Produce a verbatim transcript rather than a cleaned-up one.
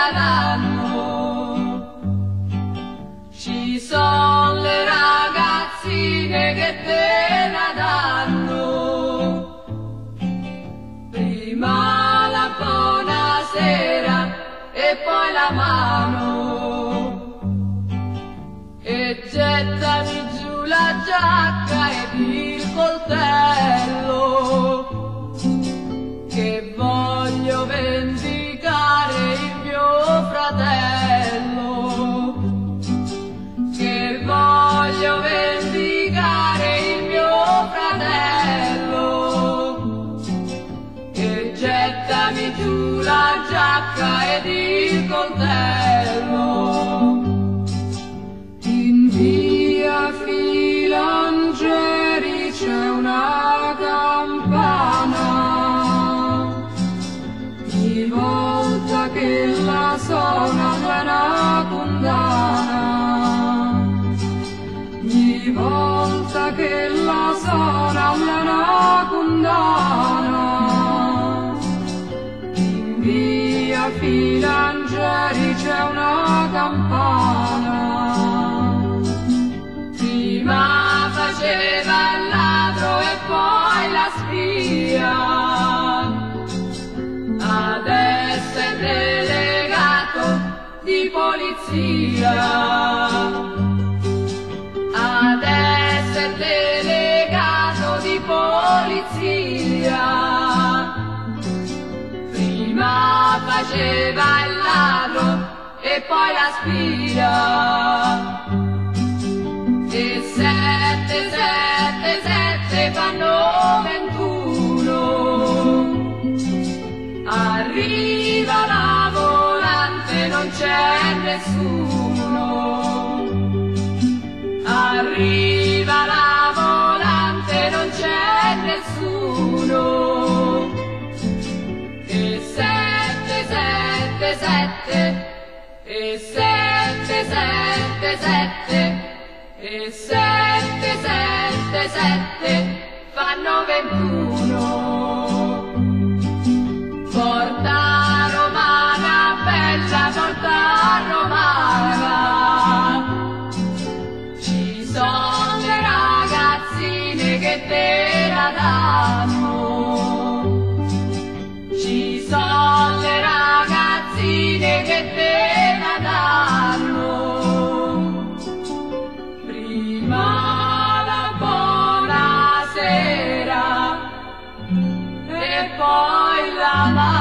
la danno. Ci sono le ragazzine che te la danno. Prima la buonasera e poi la mano. E gettami giù la giacca ed il coltello, che voglio vendicare il mio fratello, che voglio vendicare il mio fratello. E gettami giù la giacca ed il coltello. In via Filangieri c'è una campana, ogni volta che la suona è una condanna, ogni volta che la suona è una condanna. In via Filangieri c'è una campana, prima faceva il ladro e poi la spia, adesso è delegato di polizia, adesso è delegato di polizia. Prima faceva il ladro e poi la spia. E sette, sette, sette fanno ventuno. Arriva la volante, non c'è nessuno. Arriva la volante, non c'è nessuno. E sette, sette, sette. E sette, sette, sette. E sette, sette, sette fanno ventuno. Porta romana bella, porta romana, ci sono le ragazzine che te la danno. Ci sono le ragazzine che te la danno. Poi la